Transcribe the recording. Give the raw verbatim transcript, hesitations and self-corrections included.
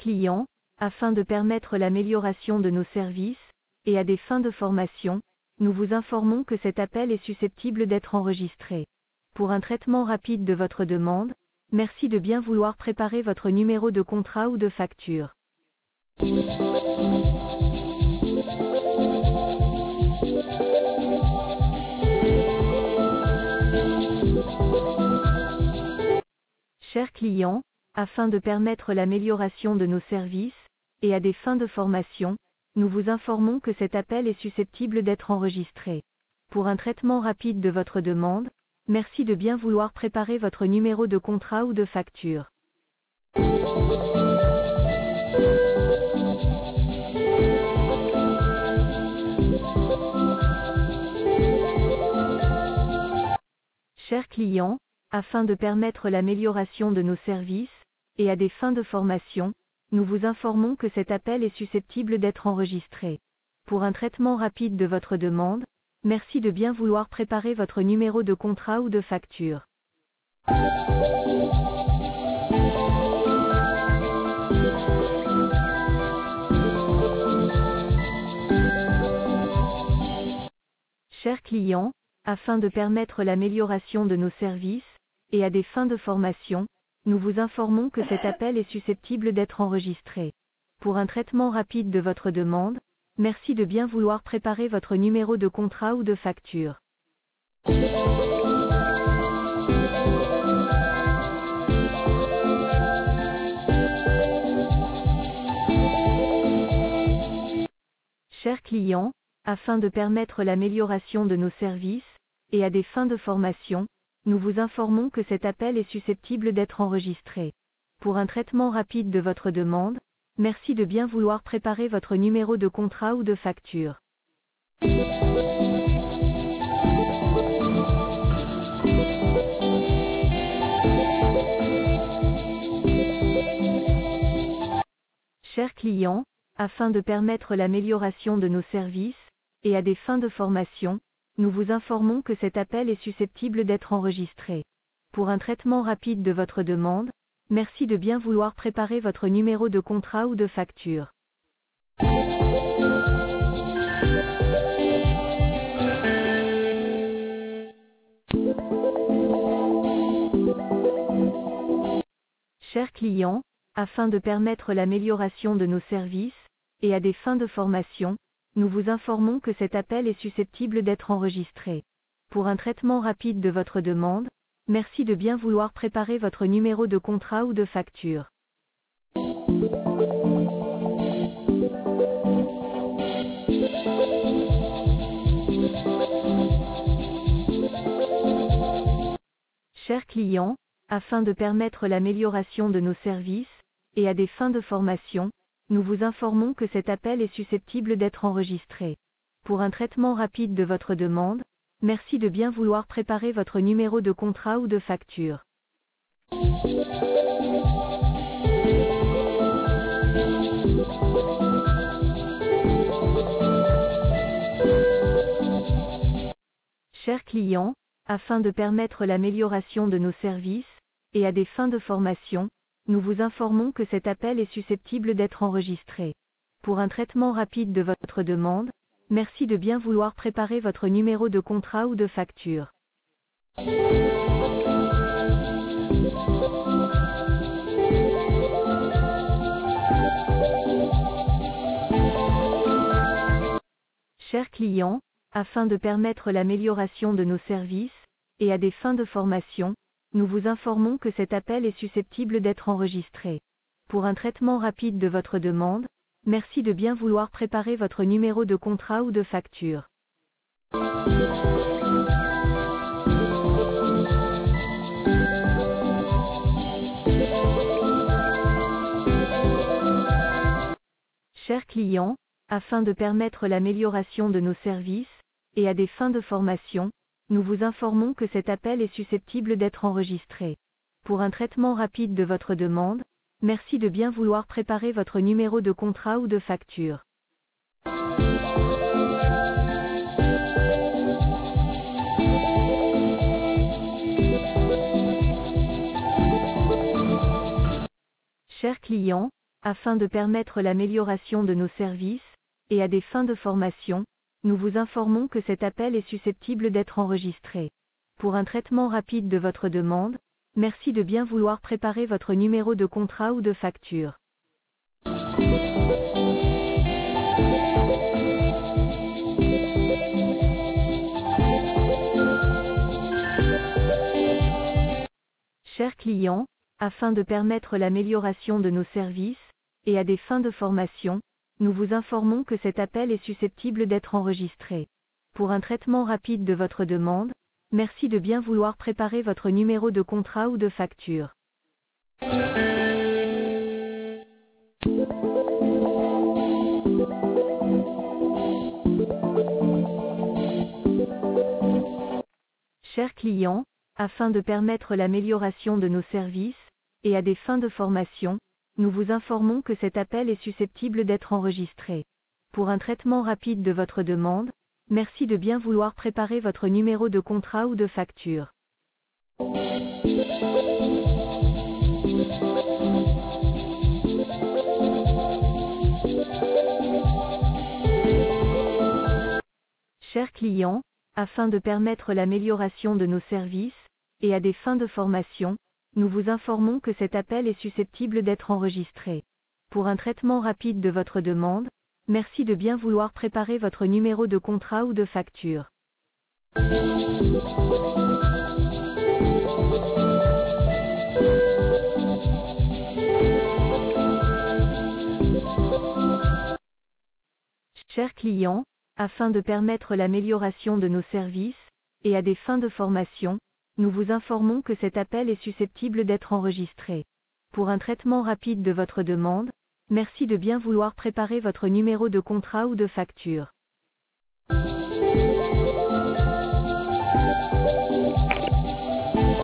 client, afin de permettre l'amélioration de nos services, et à des fins de formation, nous vous informons que cet appel est susceptible d'être enregistré. Pour un traitement rapide de votre demande, merci de bien vouloir préparer votre numéro de contrat ou de facture. Chers clients, afin de permettre l'amélioration de nos services, et à des fins de formation, nous vous informons que cet appel est susceptible d'être enregistré. Pour un traitement rapide de votre demande, merci de bien vouloir préparer votre numéro de contrat ou de facture. Chers clients, afin de permettre l'amélioration de nos services, et à des fins de formation, nous vous informons que cet appel est susceptible d'être enregistré. Pour un traitement rapide de votre demande, merci de bien vouloir préparer votre numéro de contrat ou de facture. Chers clients, afin de permettre l'amélioration de nos services, et à des fins de formation, nous vous informons que cet appel est susceptible d'être enregistré. Pour un traitement rapide de votre demande, merci de bien vouloir préparer votre numéro de contrat ou de facture. Chers clients, afin de permettre l'amélioration de nos services, et à des fins de formation, nous vous informons que cet appel est susceptible d'être enregistré. Pour un traitement rapide de votre demande, merci de bien vouloir préparer votre numéro de contrat ou de facture. Chers clients, afin de permettre l'amélioration de nos services, et à des fins de formation, nous vous informons que cet appel est susceptible d'être enregistré. Pour un traitement rapide de votre demande, merci de bien vouloir préparer votre numéro de contrat ou de facture. Chers clients, afin de permettre l'amélioration de nos services, et à des fins de formation, nous vous informons que cet appel est susceptible d'être enregistré. Pour un traitement rapide de votre demande, merci de bien vouloir préparer votre numéro de contrat ou de facture. Chers clients, afin de permettre l'amélioration de nos services, et à des fins de formation, nous vous informons que cet appel est susceptible d'être enregistré. Pour un traitement rapide de votre demande, merci de bien vouloir préparer votre numéro de contrat ou de facture. Chers clients, afin de permettre l'amélioration de nos services, et à des fins de formation, nous vous informons que cet appel est susceptible d'être enregistré. Pour un traitement rapide de votre demande, merci de bien vouloir préparer votre numéro de contrat ou de facture. Chers clients, afin de permettre l'amélioration de nos services, et à des fins de formation, nous vous informons que cet appel est susceptible d'être enregistré. Pour un traitement rapide de votre demande, merci de bien vouloir préparer votre numéro de contrat ou de facture. Chers clients, afin de permettre l'amélioration de nos services, et à des fins de formation, nous vous informons que cet appel est susceptible d'être enregistré. Pour un traitement rapide de votre demande, merci de bien vouloir préparer votre numéro de contrat ou de facture. Chers clients, Afin de permettre l'amélioration de nos services, et à des fins de formation, nous vous informons que cet appel est susceptible d'être enregistré. Pour un traitement rapide de votre demande, merci de bien vouloir préparer votre numéro de contrat ou de facture. Chers clients, afin de permettre l'amélioration de nos services, et à des fins de formation, nous vous informons que cet appel est susceptible d'être enregistré. Pour un traitement rapide de votre demande, merci de bien vouloir préparer votre numéro de contrat ou de facture. Chers clients, afin de permettre l'amélioration de nos services, et à des fins de formation, nous vous informons que cet appel est susceptible d'être enregistré. Pour un traitement rapide de votre demande, merci de bien vouloir préparer votre numéro de contrat ou de facture. Chers clients, afin de permettre l'amélioration de nos services, et à des fins de formation, nous vous informons que cet appel est susceptible d'être enregistré. Pour un traitement rapide de votre demande, merci de bien vouloir préparer votre numéro de contrat ou de facture. Chers clients, afin de permettre l'amélioration de nos services, et à des fins de formation, nous vous informons que cet appel est susceptible d'être enregistré. Pour un traitement rapide de votre demande, merci de bien vouloir préparer votre numéro de contrat ou de facture.